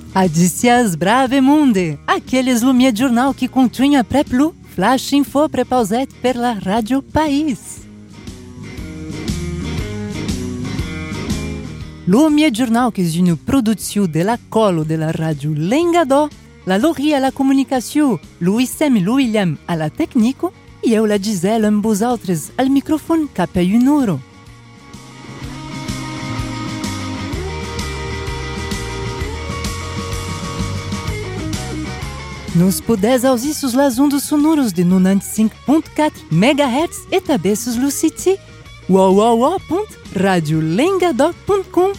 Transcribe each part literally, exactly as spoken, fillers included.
Adicias brave monde, aqueles Lumière Journal qui continue après plus, flash info prépausette per la Radio País. Lumière Journal qui est une production de la colo de la Radio Lengado, la Laurie à la communication, Louis-Sem et Louis-William à la technique, et eu la Gisèle amb vosaltres al microfone cap a un euro. Nos podes auzir sus las ondas sonoras de noventa e cinco ponto quatro megahertz e também sus lo site w w w ponto radio lengado ponto com.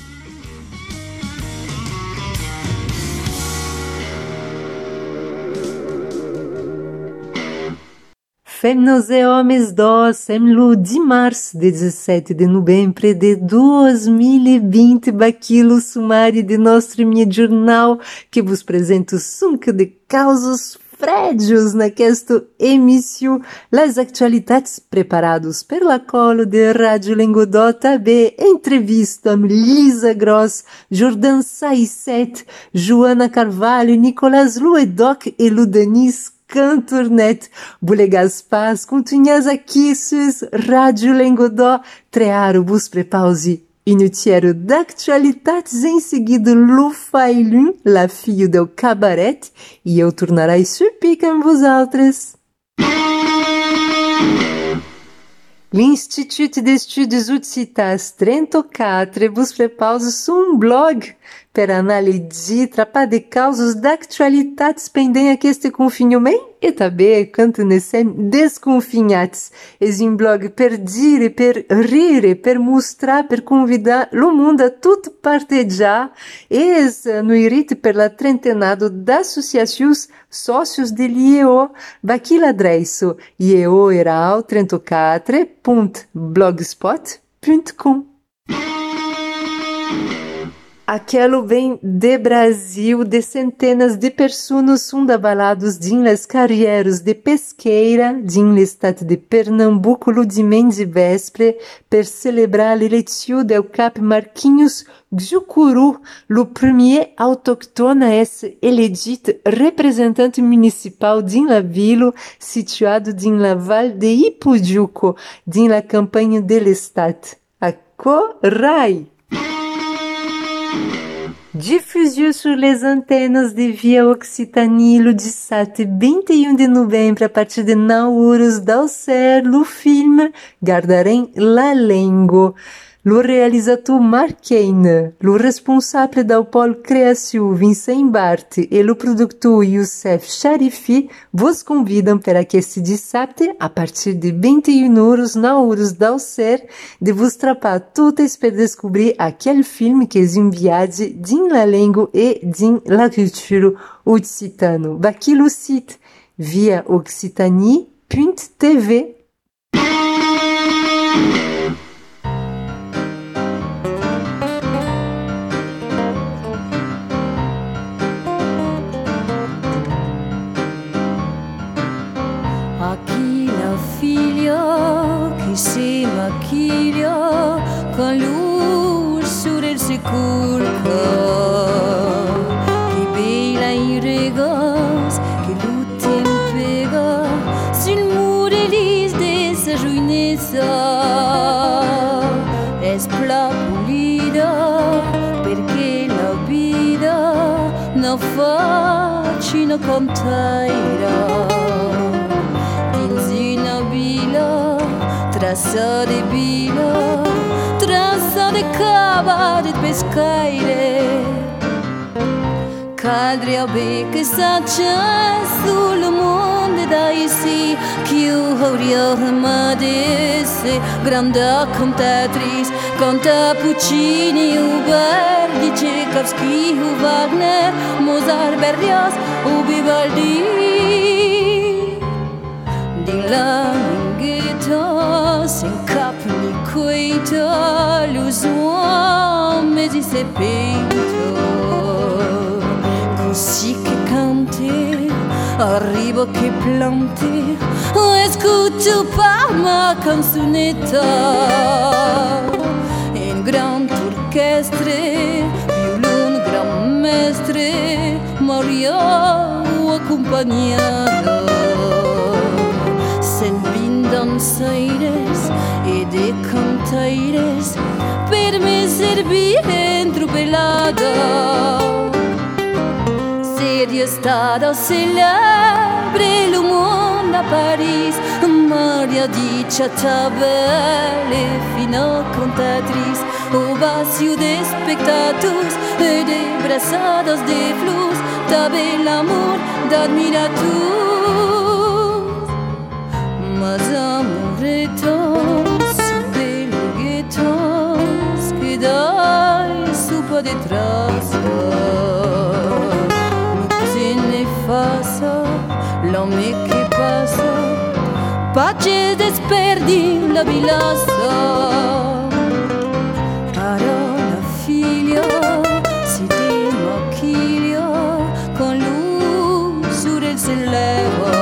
Femmes e homens do semlo dimarts de dezessete de novembro de dois mil e vinte, baquilo sumário de nosso jornal que vos apresenta sunk de causos frédios nesta emissão, as atualidades preparadas pela colo de Rádio Lengado, também entrevista com Lisa Gross, Jordan Saisset, Joana Carvalho, Nicolas Luedoc e Ludanis Canturnet, Bulegas Paz, continuas aqui sus Rádio Lengado, trearo bus prepause, inutiero d'actualidades em seguida Lufailun, la filho do cabaret, e eu tornarei supicam vos altres. L'Institut d'Estudes Utsitas trenta e quatro vos prepause um blog per analisar trapa de causas d'actualidades pendem aquest confinament e també quando ne sem desconfinats. És un blog per dire, per rire, per mostrar, per convidar lo mundo a tot partejar. És noirit per la trentenado d'associacions sócios de l'I E O. Vaqui l'adreço i e o erau trenta e quatro ponto blogspot ponto com. Aquilo vem de Brasil, de centenas de pessoas fundabalados din las carreiras de pesqueira, din l'estat de Pernambuco, ludimens vespre, per celebrar l'eleição del cap Marquinhos Gjucuru, o premier autoctone a ser elegit representante municipal din la vila, situado din la Val de Ipujuco, din la campanha del estat. A Corai! Diffusion sur les antenas de Via Occitanie le dezessete e vinte e um de novembro a partir de nove horas do ser o filme Gardarem la Lengo. O realizador Mark Kane, o responsável do polo criação Vincent Bart e o produtor Youssef Sharifi vos convidam para que este dezessete, a partir de vinte e uma horas, nove horas do ser, de vos trapar todas para descobrir aquele filme que é uma viagem din la língua e din la cultura occitano. Vaqui o site via occitanie ponto t v. Si maquilla con luz sur el sepulcro que bella in regos que lutem pega sul mur elis de sa jeunesse es pla pulida perché la vida non facina contaira din una villa traça de bila, traça de cava de pescaire. Cadre a becca sacia sul mondo da ici, che io hauria ramadesse, grande cantatrice, canta Puccini, Uberti, Tchaikovsky, Wagner, Mozart, Berlioz, o Vivaldi. Din la minghetta s'incappano queta, los uomini si sepento, così che cante, arrivo che plante, escuto per ma canzonetta, in gran orchestre, violon, gran mezzo. mestre Maria accompagnada Sen dançaires e de cantaires per me servir entropelada Seria stata celebre lo mondo a Paris Maria dice tabelle fino a contatrice Ovacio de spectatus e de braçadas de flus Tabel amor d'admiratus Mas amoretos, beleguetos Que dai supa de traça No tiene faça, l'homme que passa Pace desperdi la bilaça Ara la figlia si demaquilla Con l'usura se leva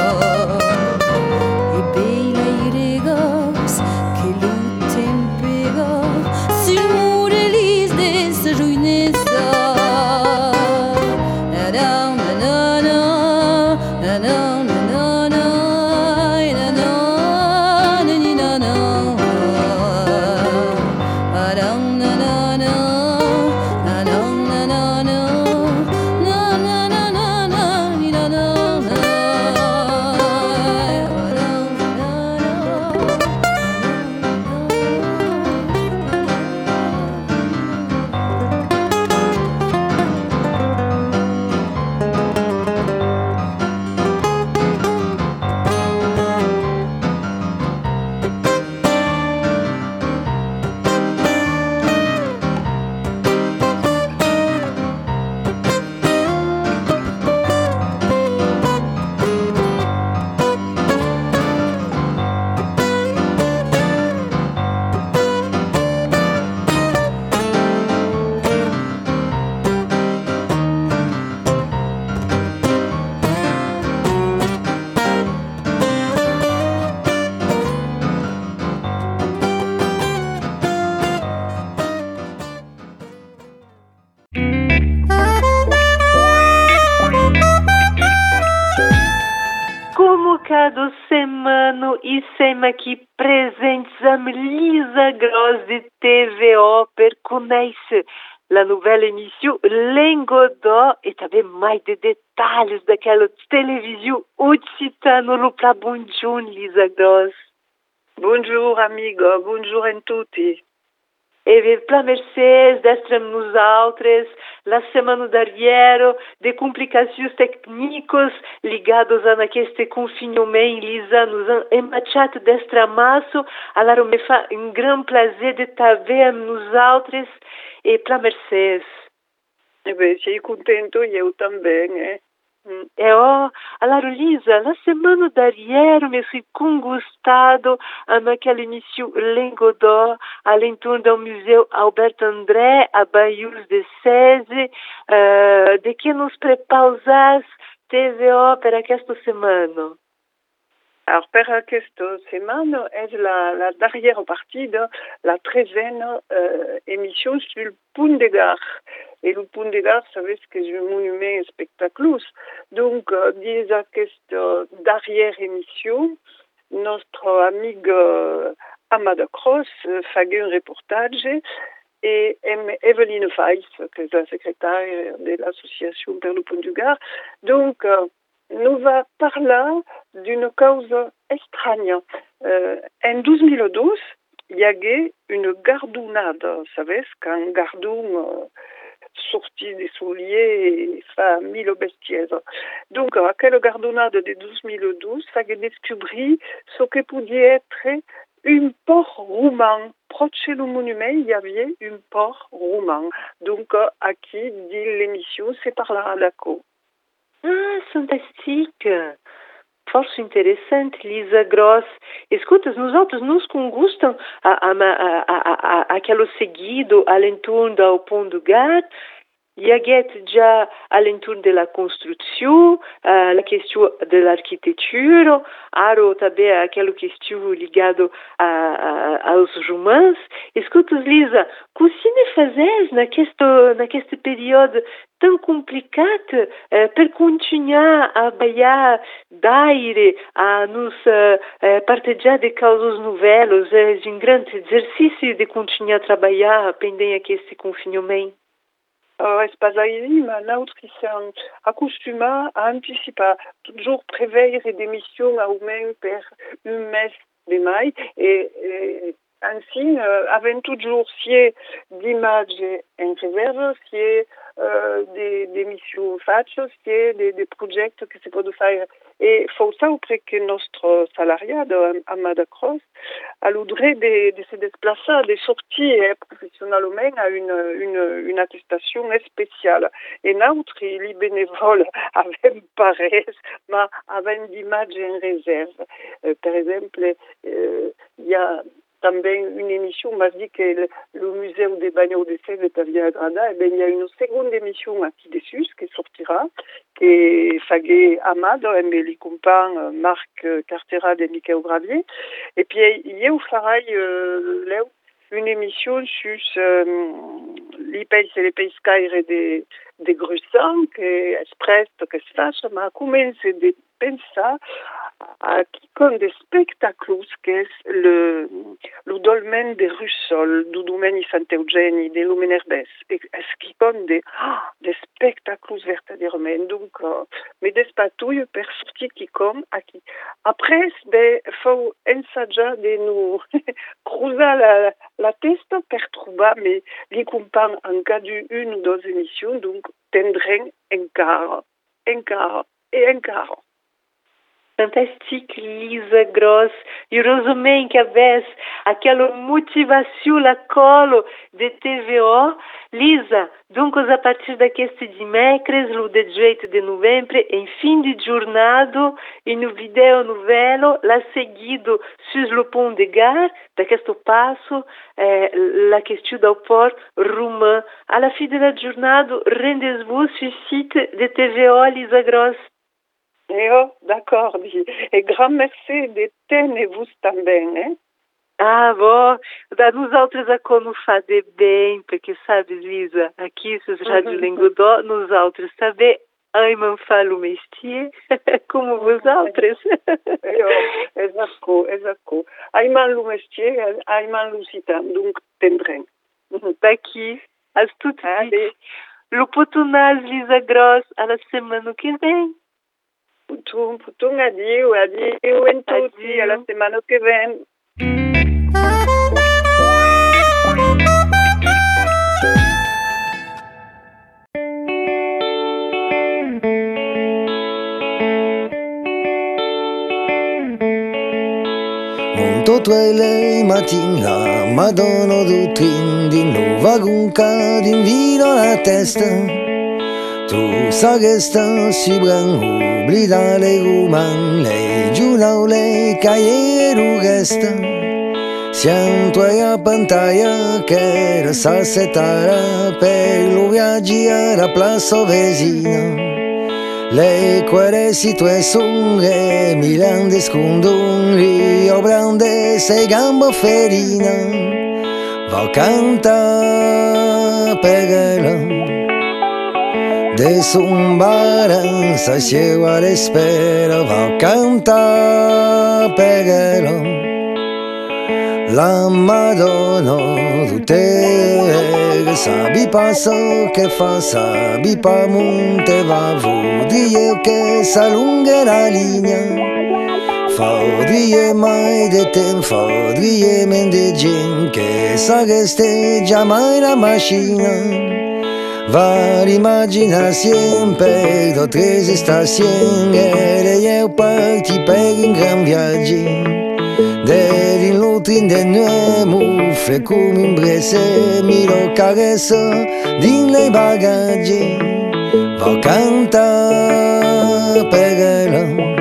E bella i regas che lutten pega Sul muro lis de sa ruinesa Na-na-na-na-na Na-na-na-na-na Cada semana e sempre aqui presentes a Lisa Gross de T V O per conhecer a novela emissão Lengodó e também mais de detalhes daquela televisão occitana no pra bonjour, Lisa Gross. Bonjour amiga, bonjour a tutti. E pela Mercedes, destrem nos altres, la semana d'arriero, de complicações técnicas ligadas a este confinamento, Lisa, nos han emachado destra maço, allora me fa um grande prazer de t'aver nos altres e pela Mercedes. E bem, sei contento, eu também, eh? Mm. E oh, allora Lisa, la semana d'arriero mi fui congustado naquela emissão Lengodó, all'intorno do Museu Albert André, a Baius de Sese, uh, de que nos prepausas T V O per aquesta semana? Alors, per aquesta semana est la, la dernière partie de la treizième euh, émission sur le Pont de Gare. Et le Pont de Gare, vous savez, c'est un monument spectaculaire. Donc, euh, dès cette dernière émission, notre amigue euh, Amada Cross euh, fait un reportage et Evelyne Weiss, qui est la secrétaire de l'association pour le Pont de Gare. Donc, euh, nous va parler d'une cause étrange. Euh, en deux mille douze, il y avait une gardonnade. Vous savez, quand un gardon euh, sorti des souliers et fait mille bêtises. Donc, à quelle gardonnade de deux mille douze, ça a découvert ce que pouvait être un port roumain. Proche du monument, il y avait un port roumain. Donc, à qui dit l'émission, c'est par là, d'accord. Ah, fantastique! Força interessante, Lisa Gross. Escutas, nós outros nos gostam a, a, a, a, a, aquele seguido além do Pont de Gare Il y a déjà à l'entour de la construction, euh, la question de l'architecture, alors também aquela questão ligada a, a, aos romances. Escuta, Lisa, o que ne fazes naqueste, naqueste período tão complicado eh, para continuar a trabalhar d'aire, a nos eh, partilhar de causas novelas? É um grande exercício de continuar a trabalhar pendent este confinement. Uh, és pas ahí, mais l'autrice acostuma a anticiper toujours préveillere d'émissions à humain per un mes de mai et, et ainsi euh, avem toujours si d'images en réserve, si euh, des, des missions faites, si des, des projets que se peuvent faire. Et faut ça auprès que notre salariat à Madacross a l'oudré de, de se déplacer, de sortir professionnellement à une, une, une attestation spéciale. Et notre, les bénévoles avaient pareil, mais avaient d'images en réserve. Euh, par exemple, euh, il y a também une émission, m'a dit que le, le musée des Bagnols de Sèvres est à Villagrada, et bien il y a une seconde émission aquí dessus qui sortira, qui fagué Amad, et les compagnons Marc Cartera et Michael Gravier. Et puis il y a au Farail euh, une émission sur euh, les pays et les pays skyre des des Grussans, qui est prête, que se fasse, mais comment c'est de penser à qui comme des spectacles que le le dolmen de Russol, du Domeni Sant'Eugeni, de Lumenerbes, est-ce qui comme des ah, des spectacles vertaderament. Donc, euh, mais des patouilles per sortir qui comme à qui. Après, ben faut ensager de nous creuser la la testa per trouver mais les compagnons en cas d'une ou deux émissions, donc tendront un quart, un quart et un quart. Fantastique, Lisa Gross. Heureusement que avesse aquela motivação la colo de T V O. Lisa, donc a partir d'aqueste dimecres, o dezoito de novembro, em fim de jornada, em um vídeo novelo, la seguido sur le pont de gare, d'aqueste passo, eh, la question del port roumain. À la fin de la jornada, rendez-vous sur le site de T V O, Lisa Gross. Eh oh, d'accord. Et grand merci de tenir-vous também, hein? Ah, bom. Da nosaltres a como fazer bem, porque sabe, Lisa, aqui esses rádio Lingodó, nosaltres também amam falar o métier, como vosaltres. Eh oh, exacto, exacto. Aimam o métier, aimam o citam, donc tendrem. Daqui, as tudo bem. Lo potunaz, Lisa Gross, a la semana que vem. Putum, putum, adieu, adieu en tutti, a la semana que vem. Monto le mattine la Madonna du trin di nuova gunca d'invino la testa. Tu sa che sta si branco Blida le guman, le giunau le caieru gesta. Siamo a pantalla che la salsetara per lo viaggi alla plaza vesina. Le quere situazioni Milan de scondon Rio Grande sei gambo ferina. Va canta per de zumbaran sa lleva la espera va canta pegelo la Madonna tu te sabi passo che fa sabi pa monte va vodie che s'allunga la linea faudrie mai de tem faudrie men de gen che sa che steggia mai la macchina. Va rimagina sempre do tres estazioni e io parti per un gran viaggio devi l'ultimo de noi muffle come un brese mi lo caresso din le bagaggi va canta per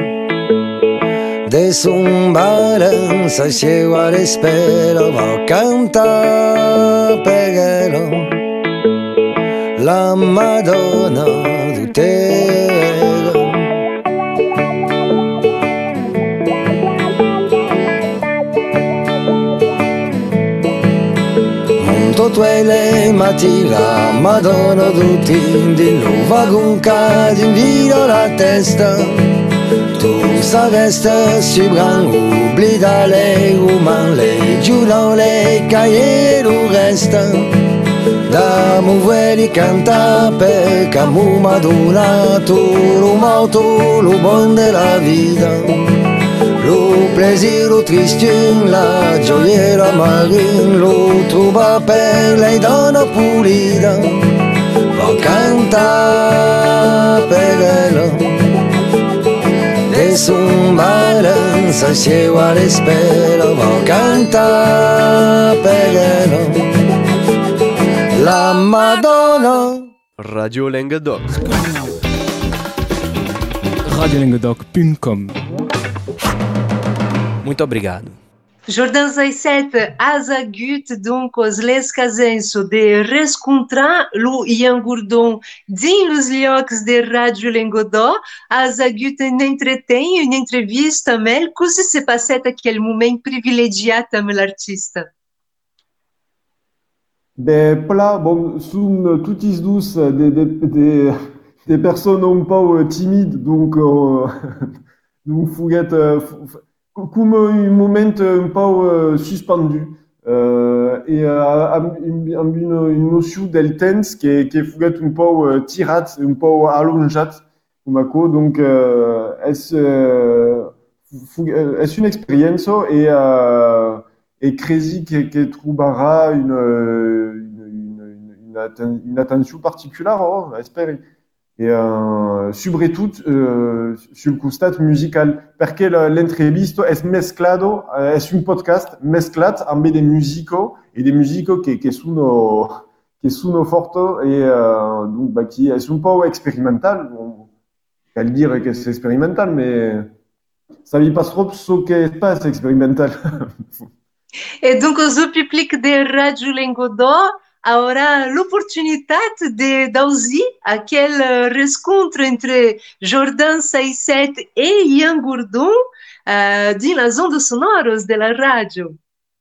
de zumbaran sa lleva l'espera va canta per la Madonna du terra. Monto tutte le mattine la Madonna tutti di nuova con cadi in vino la testa. Tu saresti si branco, oblida le umane, le giurano le cagliere resta. Da muovere canta perché mu Madonna tu lo moto lo buon della vita. Lo plaisir, lo tristin, la gioiera marine, lo trova per lei donna pulita. Va canta per ella. E son balanza si uguale spero, va canta per ella. La Madonna. Radio Languedoc. radio languedoc ponto com. Muito obrigado. Jordan dezessete azagut donc os les casenso de rescontrar lo Ian Gourdon din los liocs de Radio Languedoc, azagut un entretém, une entrevista mel, cosa se passait aquel moment privilegiat amb l'artista? Des plats, bon, sont toutes douces, des, des, des, des personnes un peu timides, donc, euh, donc, fouguette, euh, comme un moment un peu euh, suspendu, euh, et euh, une, une, une notion del temps qui est, qui est fouguette un peu euh, tirate, un peu allongeate, donc, euh, est-ce, euh, est une expérience, et, euh, et crazy qui, qui trouvera une, une, une, une, atten- une attention particulière, oh, j'espère. Et euh, surtout euh, sur le constat musical, parce que l'entrevista est mesclado, est un podcast mesclat avec des musicos et des musicos qui, qui sont qui sont fortes et euh, donc bah, qui est un peu expérimental. On peut le dire que c'est expérimental, mais ça ne veut pas trop ce que c'est pas expérimental. Et donc, o public de Radio Languedoc aura l'opportunité de d'oser aquel rencontre entre Jordan dezessete et Ian Gourdon euh, dans la zone sonore de la radio.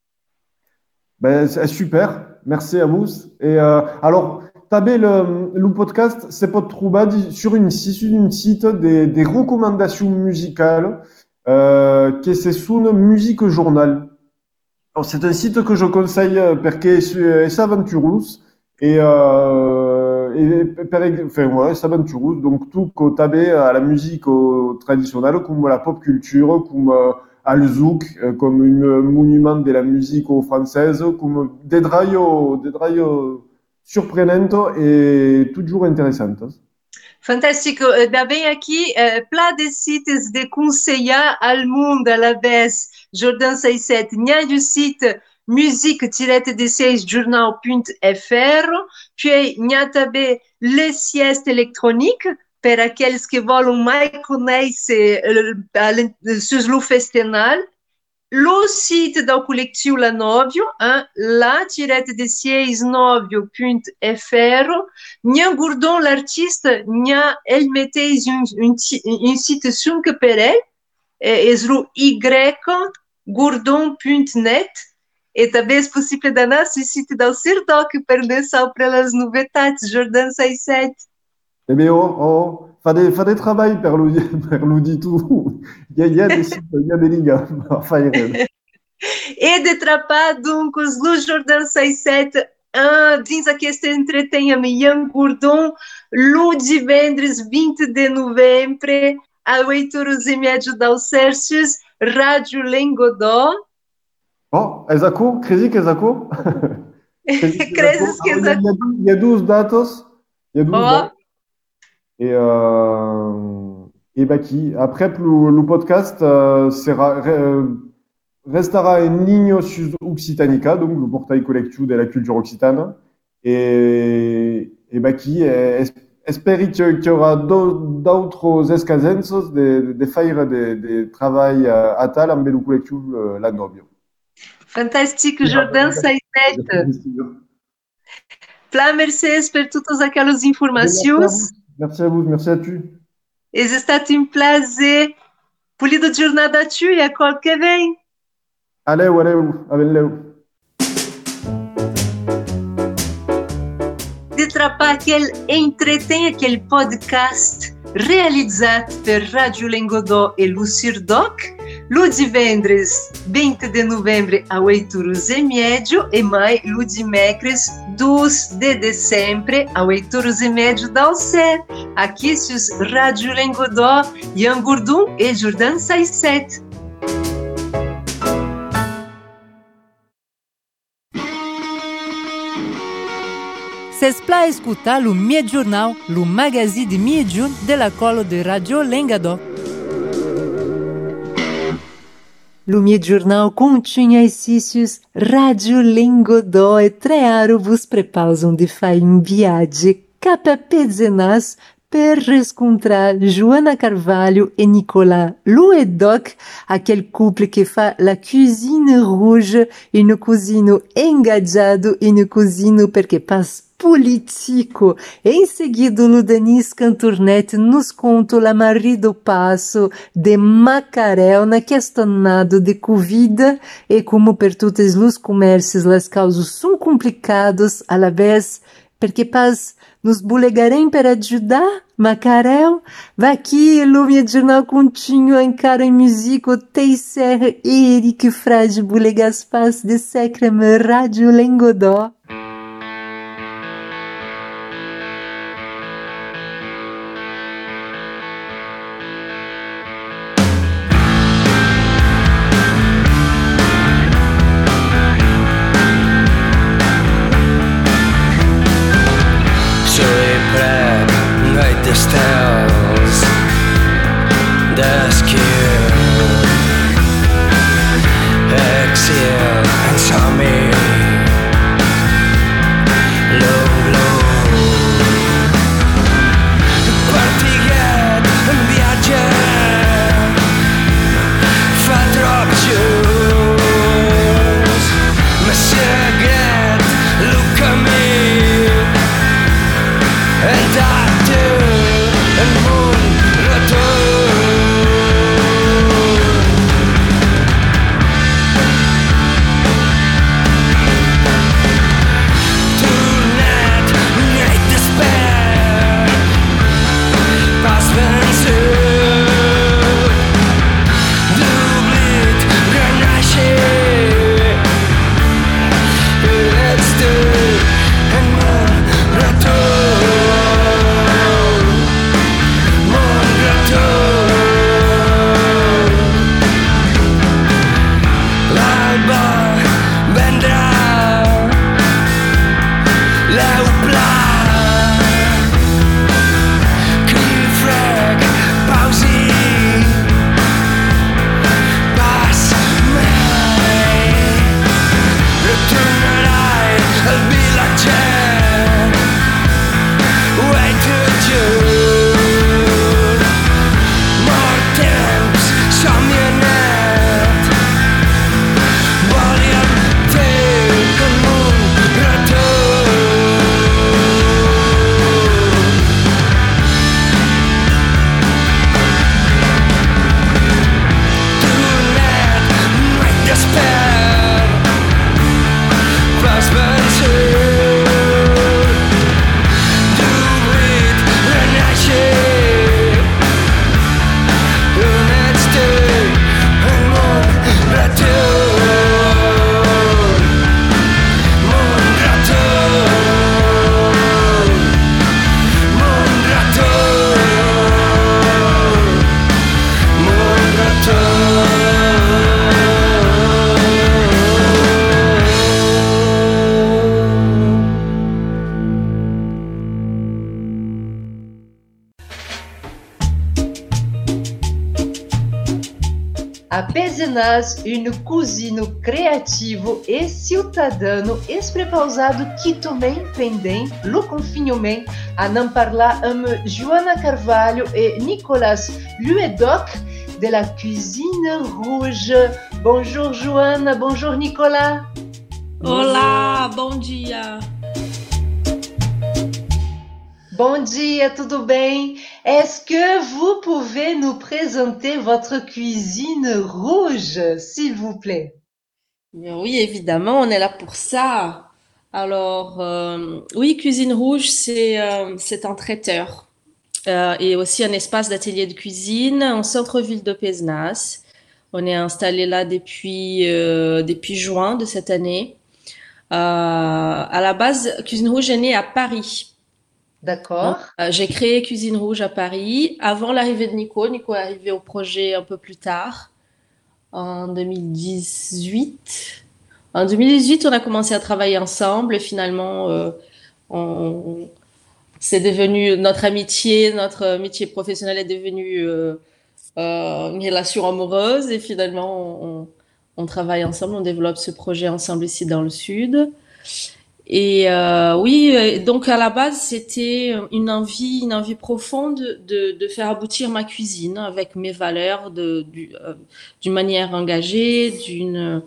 Ben, c'est super, merci à vous. Et euh, alors, t'avais le, le podcast, c'est pas trop bas, sur une, sur une site des, des recommandations musicales, euh, qui c'est sous Musique Journal. Alors, c'est un site que je conseille parce que c'est aventureux et, euh, et per, enfin, ouais, c'est aventureux. Donc, tout que t'avais à la musique traditionnelle, comme la pop culture, comme euh, al zouk, comme un monument de la musique française, comme des drailles, des drailles surprenantes et toujours intéressantes. Fantástico. Também aqui, uh, plein de sites de conseillers al monde à la vez. Jordan dezessete, il y a du site musique-d journal point f r, puis il y a também les siestes électroniques, per aqueles que volam mais conhecer uh, sur le festival. Le site do coletivo La Novio, hein, la-de novio point f r. Ian Gourdon, l'artiste, nia, elle mettait un, un, un site sur que per elle, et le y gourdon point net. Et também é possível danar sur site do Cirdoc per ne sempre las novedades, Jordan dezessete. Eh bien, oh, oh, fa des, fa des travail per lo, per lo di tu. Il y a, il y a des sites, il y a des ligas. Enfin, e de trapar, donc, os Lu Jordan dezessete, uh, dins aquesta entretém amb Ian Gourdon, lo divendres vinte de novembro, a oito horas e meia da Celsius, Radio Languedoc. Oh, Ezako, Crazy Ezako. Crazy Ezako. Il y a douze dates. Il y a douze oh. dates. Et, euh, et bah qui, après, le, le podcast euh, sera, euh, restera en ligne sur Occitanica, donc le portail collectif de la culture occitane. Et, et bah qui, espère qu'il y aura d'autres escasences de, de faire des de travail à tal en le collectif La Novio. Fantastique, Jordan dezessete. Plein merci per totes aquelas informações. Merci à vous, merci à tu. É stato um prazer. Polido jornada tu e a qual que vem. Allez, valeu, valeu. De trapar aquele entretém aquele podcast realizado per Rádio Lengodó e Lucir Doc, lo divendres vinte de novembro a oito horas e médio e mai lo dimecres dois de dezembro a oito horas e médio da Alcer. Aqui sus Rádio Lengodó, Ian Gurdum e Jordan Saisset. S'espla escutar o Mie Jornal, o magazine de Mie Jun de la colo de Radio Lengadó. O Mie Jornal continha exercícios Rádio Lengodó e trearo vos prepausam de fai um viagem capa pedzenas per rescontrar Joana Carvalho e Nicolas Louedoc, aquele couple que fa la cuisine rouge, une cuisine engajado, une cuisine perché pas politico. Em seguida, o Denis Canturnet nos conta o marido passo de Macarel na questionado de Covid e como per todos os comércios as causas são complicados a la vez, porque pas nos bulegarem para ajudar, Macarel? Va aqui, o Mie Jornal continua encara em música Teiser e Eric Frade bulegas pas de Secreme Rádio Lengodó. Apenas um cozinho criativo e cidadano esprepausado que também pendem lo confinement a não parlar amb Joana Carvalho e Nicolas Louedoc de la cuisine rouge. Bonjour Joana, bonjour Nicolas. Olá, bom dia. Bom dia, tudo bem? Est-ce que vous pouvez nous présenter votre cuisine rouge, s'il vous plaît? Bien oui, évidemment, on est là pour ça. Alors, euh, oui, Cuisine Rouge, c'est euh, c'est un traiteur euh, et aussi un espace d'atelier de cuisine en centre-ville de Pézenas. On est installé là depuis euh, depuis juin de cette année. Euh, à la base, Cuisine Rouge est née à Paris. D'accord. Euh, j'ai créé Cuisine Rouge à Paris avant l'arrivée de Nico. Nico est arrivé au projet un peu plus tard, en deux mille dix-huit. En deux mille dix-huit, on a commencé à travailler ensemble et finalement, euh, on, c'est devenu notre amitié, notre amitié professionnelle est devenue euh, euh, une relation amoureuse et finalement, on, on travaille ensemble, on développe ce projet ensemble ici dans le sud. Et euh, oui, donc à la base, c'était une envie, une envie profonde de, de faire aboutir ma cuisine avec mes valeurs, de, du, euh, d'une manière engagée, d'une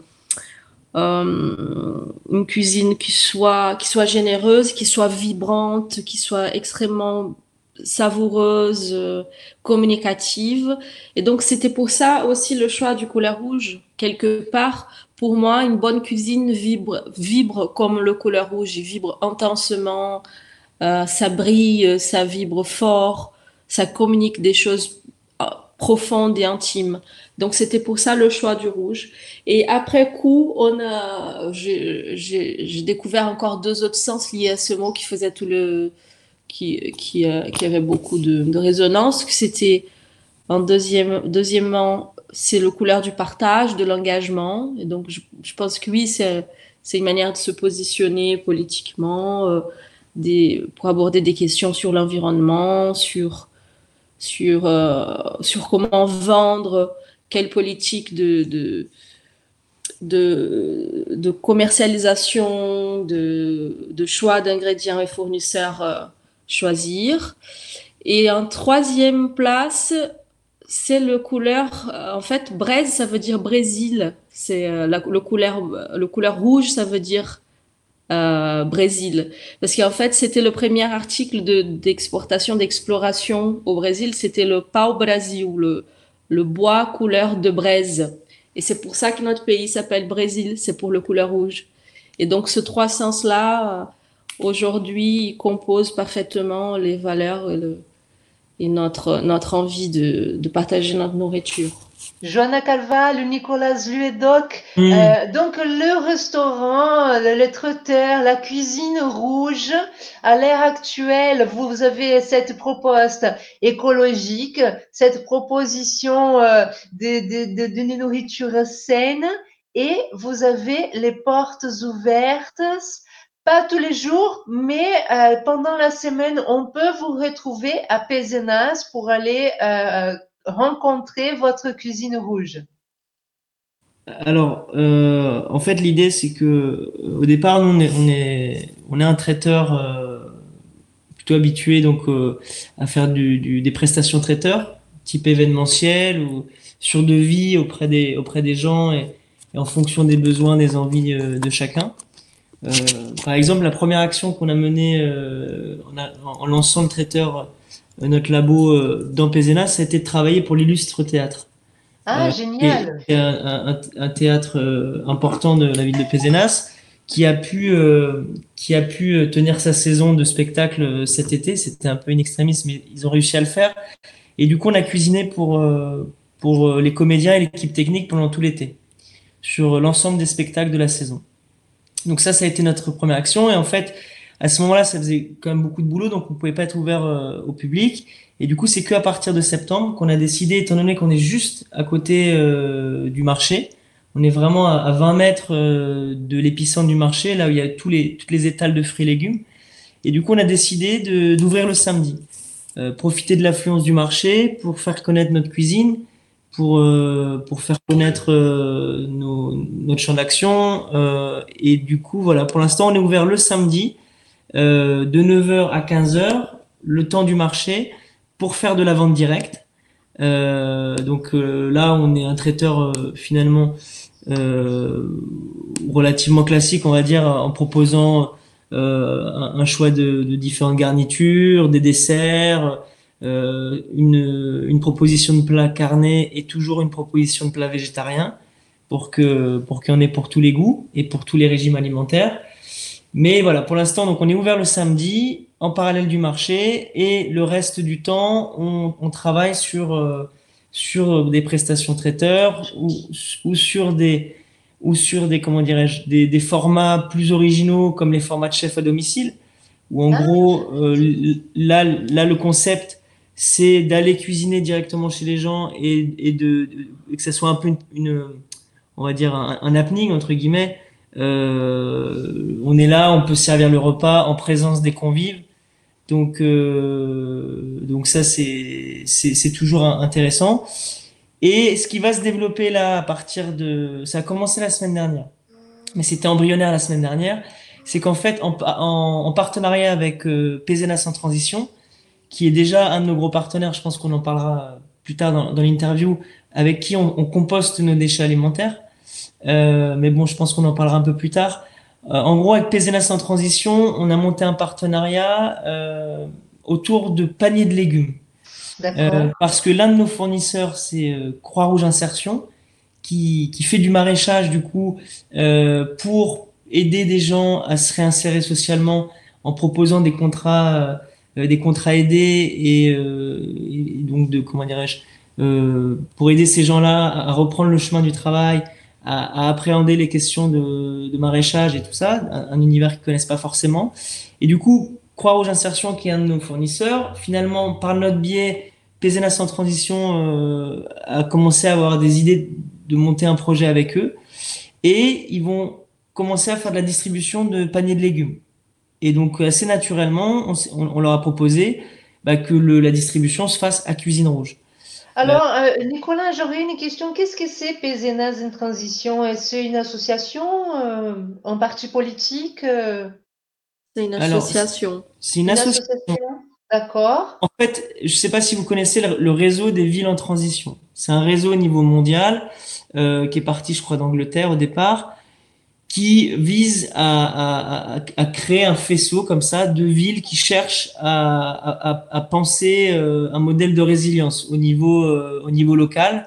euh, une cuisine qui soit qui soit généreuse, qui soit vibrante, qui soit extrêmement savoureuse, euh, communicative. Et donc c'était pour ça aussi le choix du couleur rouge quelque part. Pour moi, une bonne cuisine vibre, vibre comme le couleur rouge, il vibre intensement, euh, ça brille, ça vibre fort, ça communique des choses euh, profondes et intimes. Donc c'était pour ça le choix du rouge. Et après coup, on a, j'ai, j'ai, j'ai découvert encore deux autres sens liés à ce mot qui faisait tout le, qui, qui, euh, qui avait beaucoup de, de résonance. C'était en deuxième, deuxièmement, c'est le couleur du partage, de l'engagement. Et donc, je, je pense que oui, c'est, c'est une manière de se positionner politiquement, euh, des, pour aborder des questions sur l'environnement, sur, sur, euh, sur comment vendre, quelle politique de, de, de, de commercialisation, de, de choix d'ingrédients et fournisseurs euh, choisir. Et en troisième place, c'est le couleur, euh, en fait, braise, ça veut dire Brésil. C'est euh, la, le couleur, le couleur rouge, ça veut dire euh, Brésil. Parce qu'en fait, c'était le premier article de, d'exportation, d'exploration au Brésil, c'était le pau Brasil, le, le bois couleur de braise. Et c'est pour ça que notre pays s'appelle Brésil, c'est pour le couleur rouge. Et donc, ce trois sens-là, euh, aujourd'hui, compose parfaitement les valeurs et le, et notre, notre envie de, de partager notre nourriture. Johanna Calval, Nicolas Luedoc, Mm. euh, donc le restaurant, le, le traiteur, la cuisine rouge, à l'ère actuelle, vous avez cette proposte écologique, cette proposition euh, de, de, de, d'une nourriture saine, et vous avez les portes ouvertes. Pas tous les jours, mais euh, pendant la semaine, on peut vous retrouver à Pézenas pour aller euh, rencontrer votre cuisine rouge. Alors, euh, en fait, l'idée, c'est que euh, au départ, nous, on est, on est, on est un traiteur euh, plutôt habitué donc euh, à faire du, du, des prestations traiteurs, type événementiel ou sur devis auprès des, auprès des gens et, et en fonction des besoins, des envies euh, de chacun. Euh, par exemple, la première action qu'on a menée euh, en, a, en lançant le traiteur, euh, notre labo euh, dans Pézenas, ça a été de travailler pour l'Illustre Théâtre. Ah, euh, génial! Qui est un, un, un théâtre euh, important de la ville de Pézenas, qui a pu euh, qui a pu tenir sa saison de spectacle cet été. C'était un peu in extremis, mais ils ont réussi à le faire. Et du coup, on a cuisiné pour euh, pour les comédiens et l'équipe technique pendant tout l'été sur l'ensemble des spectacles de la saison. Donc ça, ça a été notre première action. Et en fait, à ce moment-là, ça faisait quand même beaucoup de boulot, donc on pouvait pas être ouvert euh, au public. Et du coup, c'est que à partir de septembre qu'on a décidé, étant donné qu'on est juste à côté euh, du marché, on est vraiment à, à vingt mètres euh, de l'épicentre du marché, là où il y a tous les, toutes les étals de fruits et légumes. Et du coup, on a décidé de, d'ouvrir le samedi, euh, profiter de l'affluence du marché pour faire connaître notre cuisine, pour euh, pour faire connaître euh, nos, notre champ d'action. Euh, et du coup, voilà, pour l'instant, on est ouvert le samedi euh, de neuf heures à quinze heures, le temps du marché, pour faire de la vente directe. Euh, donc euh, là, on est un traiteur euh, finalement euh, relativement classique, on va dire, en proposant euh, un, un choix de, de différentes garnitures, des desserts, euh, une, une proposition de plat carné et toujours une proposition de plat végétarien pour que pour qu'il y en ait pour tous les goûts et pour tous les régimes alimentaires. Mais voilà, pour l'instant, donc on est ouvert le samedi en parallèle du marché et le reste du temps, on, on travaille sur euh, sur des prestations traiteurs ou, ou sur des ou sur des comment dirais-je des, des formats plus originaux comme les formats de chef à domicile où en Ah. gros euh, là là le concept c'est d'aller cuisiner directement chez les gens et, et de, de que ça soit un peu une, une on va dire un, un happening entre guillemets. Euh, on est là, on peut servir le repas en présence des convives. Donc, euh, donc ça, c'est, c'est, c'est toujours intéressant. Et ce qui va se développer là, à partir de, ça a commencé la semaine dernière, mais c'était embryonnaire la semaine dernière, c'est qu'en fait, en, en, en partenariat avec euh, Pézenas en transition, qui est déjà un de nos gros partenaires, je pense qu'on en parlera plus tard dans, dans l'interview, avec qui on, on composte nos déchets alimentaires. Euh, mais bon, je pense qu'on en parlera un peu plus tard. Euh, en gros, avec Pézenas en transition, on a monté un partenariat euh, autour de paniers de légumes. D'accord. Euh, parce que l'un de nos fournisseurs, c'est euh, Croix-Rouge Insertion, qui, qui fait du maraîchage du coup euh, pour aider des gens à se réinsérer socialement en proposant des contrats, euh, des contrats aidés et, euh, et donc de comment dirais-je, euh, pour aider ces gens-là à reprendre le chemin du travail. À, à appréhender les questions de, de maraîchage et tout ça, un, un univers qu'ils connaissent pas forcément. Et du coup, Croix-Rouge Insertion, qui est un de nos fournisseurs, finalement, par notre biais, Pézenas en transition euh, a commencé à avoir des idées de monter un projet avec eux, et ils vont commencer à faire de la distribution de paniers de légumes. Et donc, assez naturellement, on, on, on leur a proposé bah, que le, la distribution se fasse à Cuisine Rouge. Alors, euh, Nicolas, j'aurais une question. Qu'est-ce que c'est Pézenas en transition? Est-ce une association, euh, un parti politique? euh, C'est une Alors, association. c'est une Une association. association? D'accord. En fait, je ne sais pas si vous connaissez le, le réseau des villes en transition. C'est un réseau au niveau mondial euh, qui est parti, je crois, d'Angleterre au départ, qui vise à, à, à, à créer un faisceau comme ça de villes qui cherchent à, à, à penser euh, un modèle de résilience au niveau, euh, au niveau local.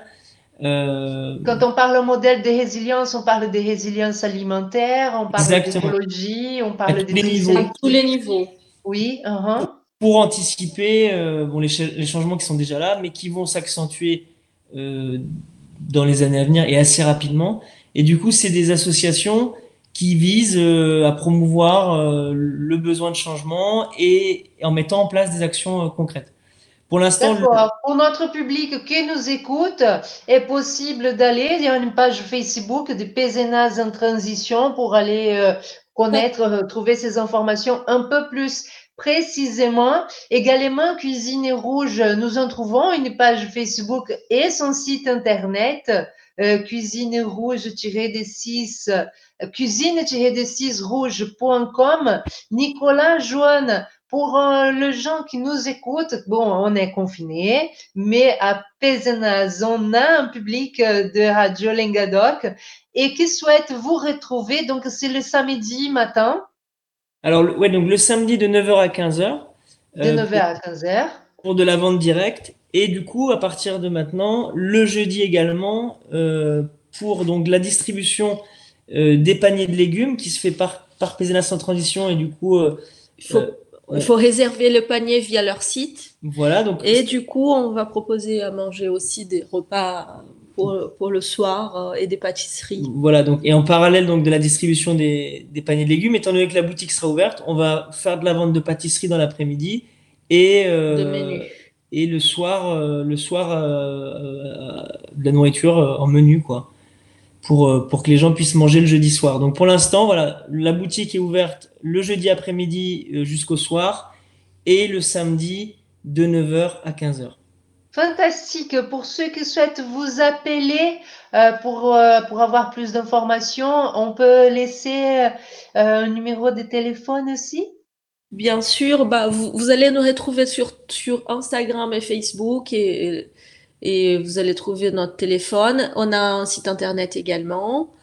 Euh, Quand on parle modèle de résilience, on parle de résilience alimentaire, on parle Exactement. d'écologie, on À parle tous de les tri niveaux. À tous les niveaux. Oui, uh-huh. Pour anticiper euh, bon, les, ch- les changements qui sont déjà là, mais qui vont s'accentuer euh, dans les années à venir et assez rapidement. Et du coup, c'est des associations qui visent euh, à promouvoir euh, le besoin de changement et, et en mettant en place des actions euh, concrètes. Pour l'instant, le- D'accord. Pour notre public qui nous écoute, est possible d'aller, il y a une page Facebook de Pézenas en transition pour aller euh, connaître, euh, trouver ces informations un peu plus précisément. Également, Cuisine Rouge, nous en trouvons une page Facebook et son site internet, euh, cuisine rouge-des-six, cuisine-des-six rouge.com. Nicolas, Joanne, pour euh, les gens qui nous écoutent, bon, on est confinés, mais à Pézenas, on a un public euh, de Radio Lengadoc et qui souhaite vous retrouver. Donc, c'est le samedi matin alors, le- ouais, donc le samedi de neuf heures à quinze heures de euh, neuf heures à quinze heures. pour de la vente directe. Et du coup, à partir de maintenant, le jeudi également, euh, pour donc la distribution euh, des paniers de légumes qui se fait par, par Pézenas en transition. Et du coup, euh, Il faut, euh, il faut réserver le panier via leur site. voilà. Donc, Et du coup, on va proposer à manger aussi des repas pour, pour le soir euh, et des pâtisseries. Voilà, donc, et en parallèle donc, de la distribution des, des paniers de légumes, étant donné que la boutique sera ouverte, on va faire de la vente de pâtisserie dans l'après-midi et, euh, De menus. et le soir, euh, le soir euh, euh, de la nourriture euh, en menu, quoi, pour, euh, pour que les gens puissent manger le jeudi soir. Donc pour l'instant, voilà, la boutique est ouverte le jeudi après-midi euh, jusqu'au soir et le samedi de neuf heures à quinze heures. Fantastique. Pour ceux qui souhaitent vous appeler euh, pour, euh, pour avoir plus d'informations, on peut laisser euh, un numéro de téléphone aussi? Bien sûr, bah, vous, vous allez nous retrouver sur, sur Instagram et Facebook et, et vous allez trouver notre téléphone. On a un site internet également.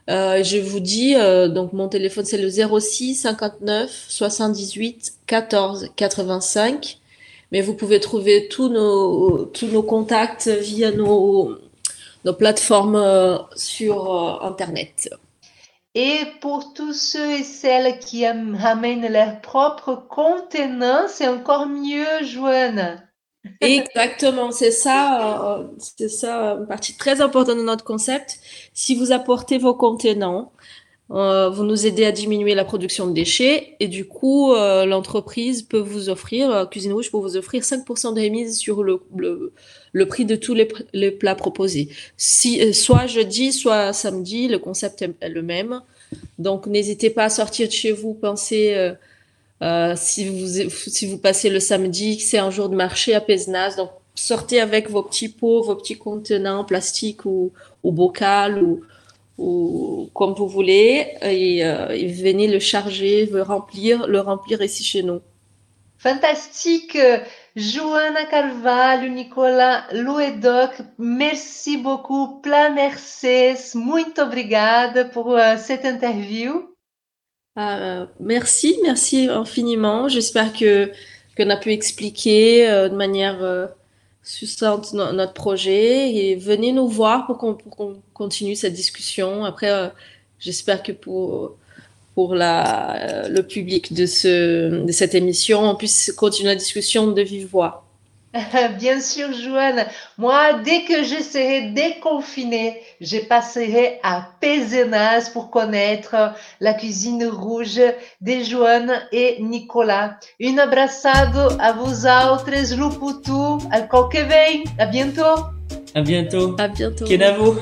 Euh, je vous dis, euh, donc mon téléphone c'est le zéro six cinquante-neuf soixante-dix-huit quatorze quatre-vingt-cinq. Mais vous pouvez trouver tous nos tous nos contacts via nos nos plateformes euh, sur euh, Internet. Et pour tous ceux et celles qui am- ramènent leur propre contenant, c'est encore mieux, Joanna. Exactement, c'est ça, euh, c'est ça une partie très importante de notre concept. Si vous apportez vos contenants, euh, vous nous aidez à diminuer la production de déchets et du coup, euh, l'entreprise peut vous offrir, euh, Cuisine Rouge peut vous offrir cinq pour cent de remise sur le, le, le prix de tous les, pr- les plats proposés. Si, euh, soit jeudi, soit samedi, le concept est est le même. Donc, n'hésitez pas à sortir de chez vous, pensez, euh, euh, si vous, si vous passez le samedi, que c'est un jour de marché à Pézenas, donc sortez avec vos petits pots, vos petits contenants en plastique ou, ou bocal ou, ou comme vous voulez, et, euh, et venez le charger, le remplir, le remplir ici chez nous. Fantastique, Joanna Carvalho, Nicolas Luedoc, merci beaucoup, Pla Mercedes, muito obrigada pour uh, cette interview. Euh, merci, merci infiniment. J'espère que qu'on a pu expliquer euh, de manière euh, succincte no- notre projet et venez nous voir pour qu'on pour qu'on continue cette discussion. Après, euh, j'espère que pour pour la euh, le public de ce de cette émission, on puisse continuer la discussion de vive voix. Bien sûr, Joanne. Moi, dès que je serai déconfinée, je passerai à Pézenas pour connaître la cuisine rouge de Joanne et Nicolas. Un abraçado a vous autres, Luputu, al qualquer vem. À bientôt. À bientôt. À bientôt. Kenavo.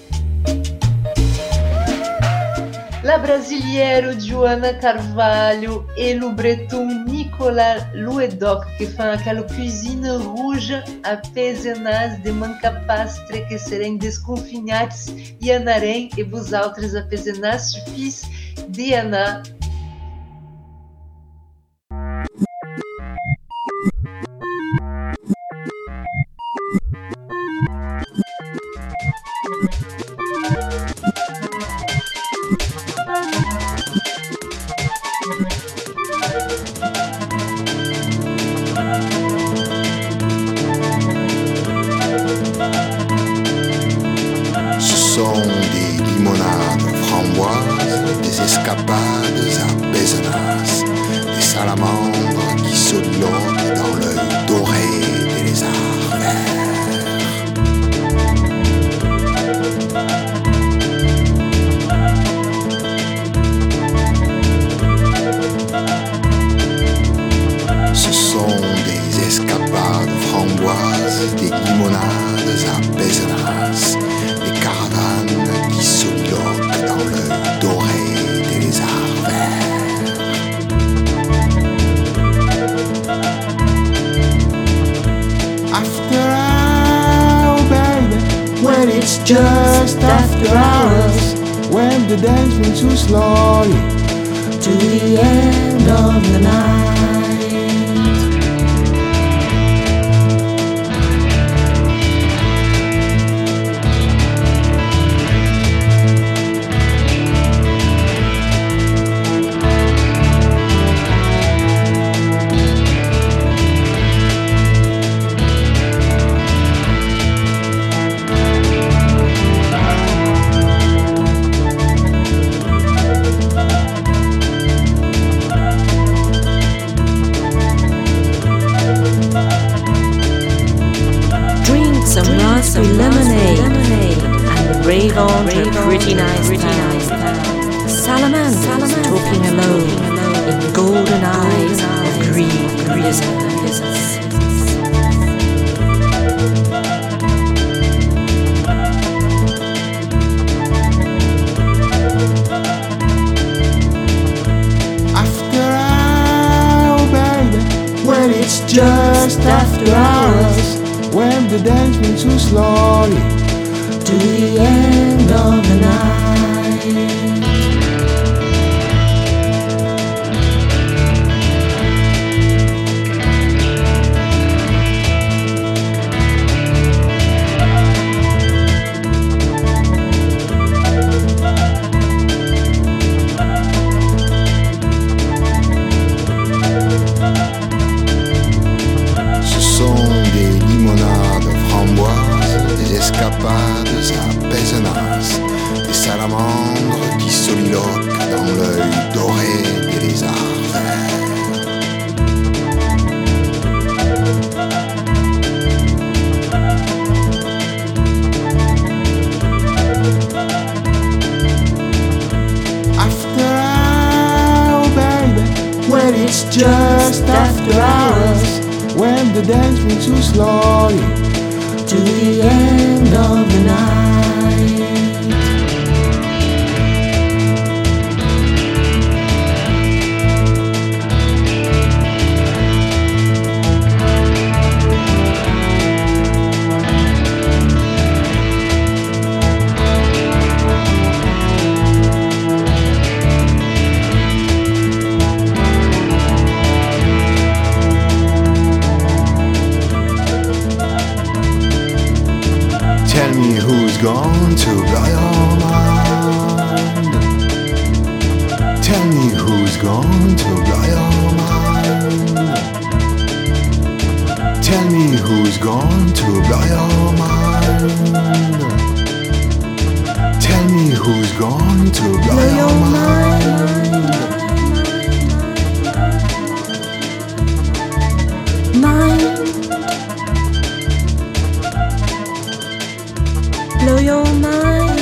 La brasileiro Joanna Carvalho e o breton Nicolas Luedoc que font aquela cuisine rouge a Pézenas de Mancapastre que serem desconfinados e anarem e vos autres a Pézenas fils de Ana. Ce sont des limonades framboises, des escapades à Pézenas, des salamandres qui sautillotent dans l'œil doré des lézards verts. Ce sont des escapades framboises, des limonades à Pézenas, des caravanes qui sautillotent dans l'œil doré des lézards verts. After hours, baby, when it's just after hours, when the dance moves too slowly to the end of the night. Drink some raspberry lemonade, and the brave aunt a pretty nice town. Salamanders talking alone in golden eyes of green blizzards. After hours, baby, when it's just after hours, when the dance moves too slowly to the end of the night. it's just after hours, when the dance moves too slowly to the end of the night. Tell me who's going to blow your mind. Tell me who's going to blow your mind. Tell me who's going to blow your mind. Tell me who's going to blow your mind. Mind. Blow your mind.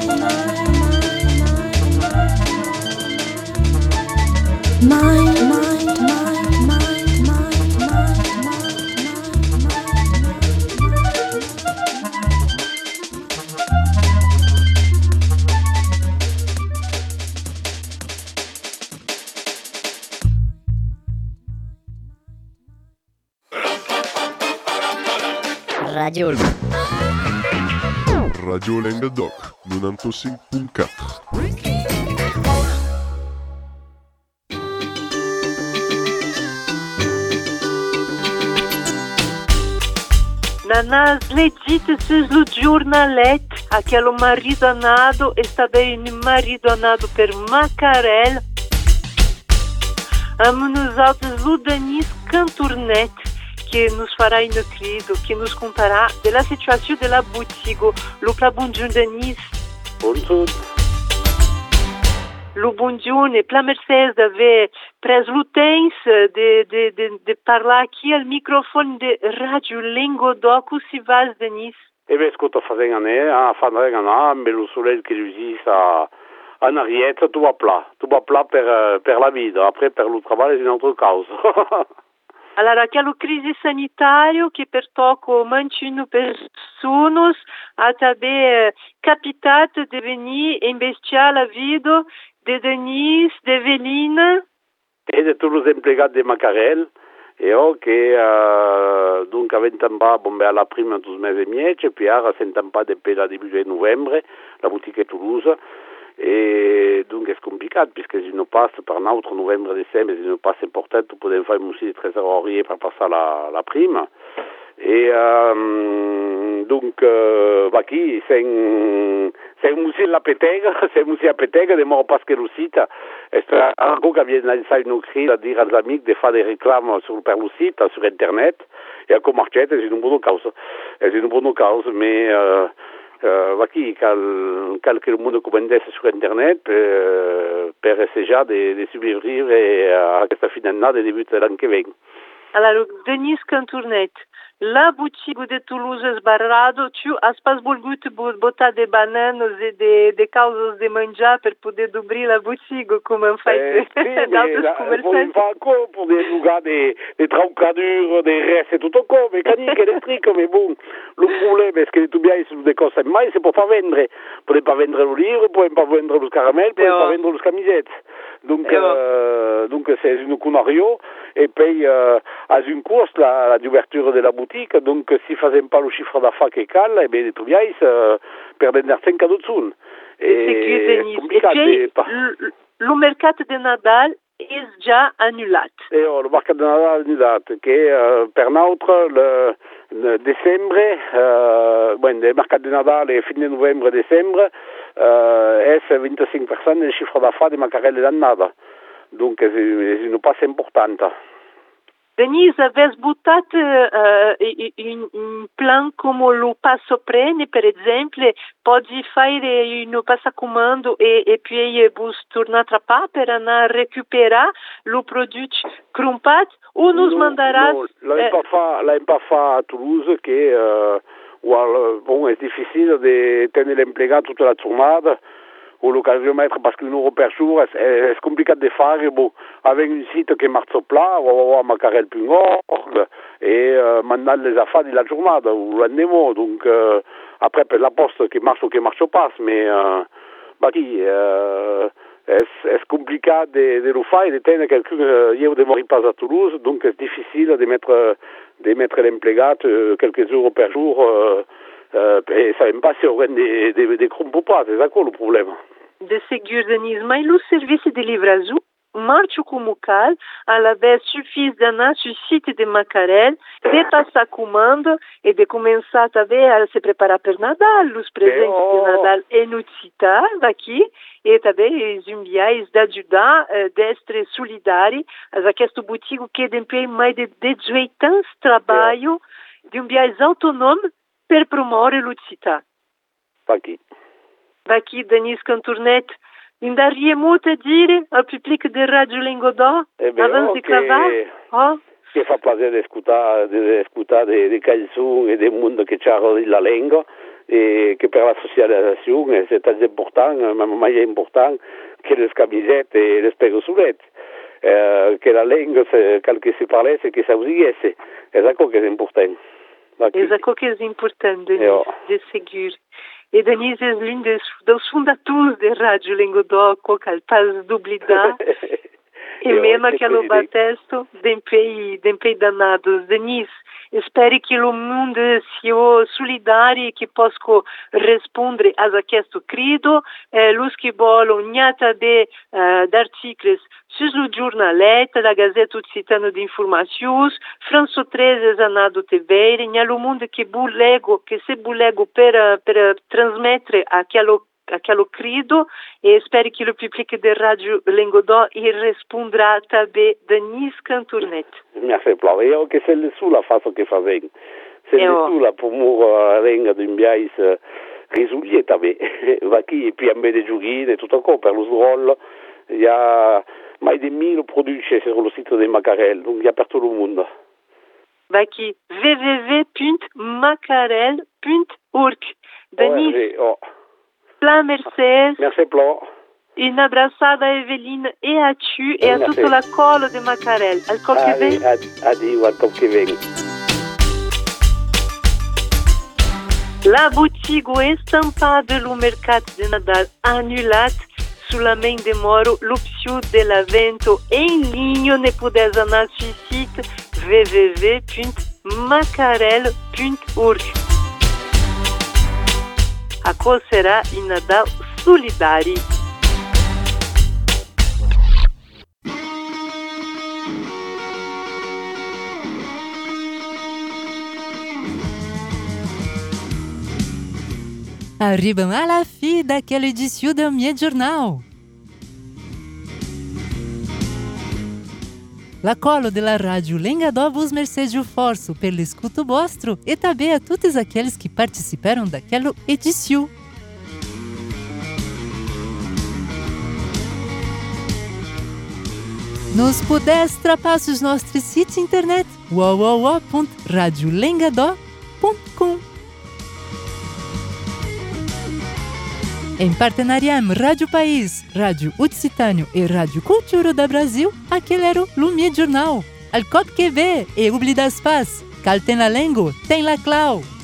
Mind, mind, mind, mind, mind, Radio Radio Languedoc, novanta-cinc punt quatre. Nanas legite lo giornalet, aquele marido anado está bem um marido anado per Macarel. Amo-nos altos Ludanis Canturnet, que nos fará inocrível, que nos contará da situação de la boutique. Luca bonjour Denis. Bonjour. Lo bonjour e pla mercès d'aver pres lo temps de, de, de, de parlar aqui al microfone de Radio Languedoc. Si vas, Denis? Eh bien, ce que tu fais en année, en fin d'année, mais le soleil qui lui dit ça, en arrière, tout va plat. Tout va plat per, per la vie. Après, per le travail, c'est une autre cause. Allora, aquela crise sanitária que pertoca mantino pessoas a também capitat de venir investiar la vida de Denis, de Evelina. Et de tous les empleats de Macarel, et oh, que euh, donc avant pas bomber à la prime tous mes amis, et puis à sentant pas depuis le début de novembre, la boutique est Toulouse, et donc c'est compliqué, puisque si nous passe par un autre novembre, décembre, si nous passe important, pour des faire aussi des trésoriers pour passer la, la prime. Et euh, donc, euh, bah, qui, c'est un, c'est un musée de la Pétègue, c'est un musée à Pétègue, de mort parce que le site, c'est un coup qui vient d'enseigner nous écrire, à dire aux amis de faire des réclames sur, per le site, sur Internet, et à comme marché, c'est une bonne cause. C'est une bonne cause, mais, euh, euh, bah, qui, quand, quand le monde commande sur Internet, euh, per essayer de, de survivre et à cette fin d'année, de début de l'année qui vient. Alors, Denis Canturnet, la boutique de Toulouse sbarrado, tu as pas volgut botar de bananas e de, de causas de mangiar per poder dobrir la boutique, come han fait eh, sì, d'altres commerçants? Fa encore pour des lugares, des, des traucadures, des restes, tout encore, mécanique, électrique, mais bon, le problème, est-ce que les toubiailles sont des cosas mais c'est pour pas vendre. Pour ne pas vendre le livre, pour ne pas vendre les caramels, pour ne pas vendre les camisettes. Donc, euh, donc c'est une cunario, et puis, euh, à une course, la, la d'ouverture de la boutique, donc, si faisait pas le chiffre d'affaires qui cale, eh bien, les toubiailles, euh, perdaient cinq à douze. Et c'est compliqué. Le mercat de Nadal est déjà annulé. Et oh, le mercat de Nadal est annulé, qui est, euh, per notre, le, le décembre, euh, bon, le mercat de Nadal est fin de novembre, décembre, euh, est vingt-cinq pour cent du chiffre d'affaires de Macarel et d'Annada. Donc, c'est une passe importante. Denis, avesse butat uh, un, un plan come lo passo prene, per esempio, pode fare un passacomando e, e poi vos tornar a trapar per anar a recuperar lo produto crumpat ou nos mandarás... Non, l'hem pas fait, l'hem pas fait à Toulouse, que euh, well, bon, c'est difficile de tenir l'emplegat toute la tournade, o lo calorimetro parce qu'un euro per jour è, è complicat de fare, bon, avec un site che marzo pla, o a macarel punto org e uh, mandar les affaires de la giornata, o l'andiamo, donc uh, après per la poste che marche o che marche pas, mais uh, bah qui uh, è, è complicat de, de lo fare, de tenere quelqu'un, uh, io devo ripas a Toulouse, donc è difficile de mettre, de mettre l'impiegat uh, quelques euros per jour, uh, uh, e savem pas si aurem de, de, de crum ou pas, c'est ça quoi le problème. De segur, Denise, mai lo serviço de livração marcho como cal, a la vez suffis d'anar sur site de Macarel, de passar comando e de começar também a se preparar per Nadal, os presentes oh. de Nadal e nucita daqui, e também os enviais de ajudar, uh, d'estre solidari, a questo boutique que tem mais de dezoito anos de trabalho oh. de enviais autonome per promuovere l'ucita. Daqui. Daqui, Denise Canturnet, ainda ria muito a dire al pubblico de Radio Lengodò, eh beh, avant oh, de cravar, oh. Che fa piacere ascoltare, di ascoltare dei, dei canzoni e del mondo che c'ha la lingua e che per la socializzazione è tanto importante, ma mai è importante che le camisette e le sperosulette, eh, che la lingua, quel che si parlasse, che si usasse, è ça che è importante. É ça que é importante, Denise, oh. de seguir. E Denise é um dos fundadores da Rádio Lengodò, capaz de oblidar, e mesmo aquele batesto de pei danados. Denise, espero que o mundo sia solidário e que possa responder a questo credo. Eh, Luz que bolo, gnata de uh, artigos sul giornalette, la Gazzetta Occitana di Informazioni, Franzo treze Zanado T V, nel mondo che bulego, che se bulego per, per trasmettere aquello aquello credo e spero che il pubblico del Radio Lengodò risponderà também Denise Canturnet. Mi ha fatto piacere, io che se le sulla faccio che fa bene. Se le sulla per la lingua di un biais risulta também. Va qui e poi a me di giochine, tutto qua per lo srollo. Il y a mai di mille produits sur le site de Macarel, donc il y a per tutto il mondo. Va qui w w w punto macarel punto org. Denise. Oh. Pla Mercedes. Merci, Pla. Un abraçada a Evelina e a tu e a tutta la colo de Macarel. Al col che vem. Addio, al col che vem. La boutique estampada no mercado de Nadal annulat sulla main de moro l'option dell'evento in linea ne potete andare sul sito w w w punto macarel punto org. A qual será in Nadal solidari. Arribam alla fine daquela edição do meu jornal. La colo della Rádio Lengodò vos mercede o forço pelo escuto vostro e também a todos aqueles que participaram daquela edição. Nos pudeis trapassar os nossos sites internet w w w ponto radio lengodò ponto com. Em parceria com Rádio País, Rádio Occitânio e Rádio Cultura do Brasil, aquele era o Lumière Jornal. Al cop que vê e oblida as paz, cal tem la língua, tem la clau.